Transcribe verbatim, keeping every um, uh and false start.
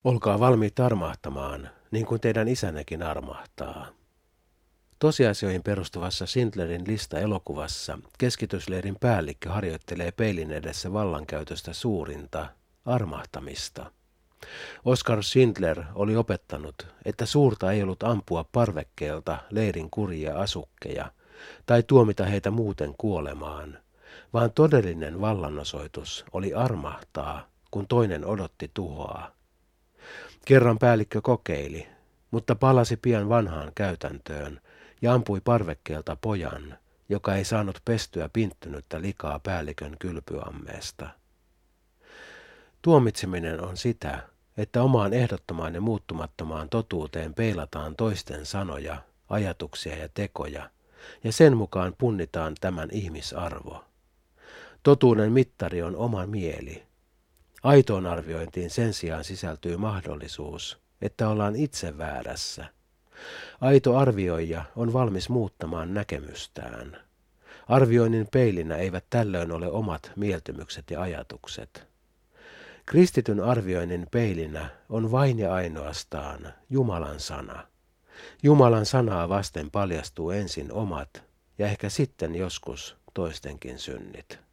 Olkaa valmiit armahtamaan, niin kuin teidän isännekin armahtaa. Tosiasioihin perustuvassa Schindlerin lista-elokuvassa keskitysleirin päällikkö harjoittelee peilin edessä vallankäytöstä suurinta, armahtamista. Oskar Schindler oli opettanut, että suurta ei ollut ampua parvekkeelta leirin kurjia asukkeja tai tuomita heitä muuten kuolemaan, vaan todellinen vallanosoitus oli armahtaa, kun toinen odotti tuhoa. Kerran päällikkö kokeili, mutta palasi pian vanhaan käytäntöön ja ampui parvekkeelta pojan, joka ei saanut pestyä pinttynyttä likaa päällikön kylpyammeesta. Tuomitseminen on sitä, että omaan ehdottomaan ja muuttumattomaan totuuteen peilataan toisten sanoja, ajatuksia ja tekoja, ja sen mukaan punnitaan tämän ihmisarvo. Totuuden mittari on oma mieli. Aitoon arviointiin sen sijaan sisältyy mahdollisuus, että ollaan itse väärässä. Aito arvioija on valmis muuttamaan näkemystään. Arvioinnin peilinä eivät tällöin ole omat mieltymykset ja ajatukset. Kristityn arvioinnin peilinä on vain ja ainoastaan Jumalan sana. Jumalan sanaa vasten paljastuu ensin omat ja ehkä sitten joskus toistenkin synnit.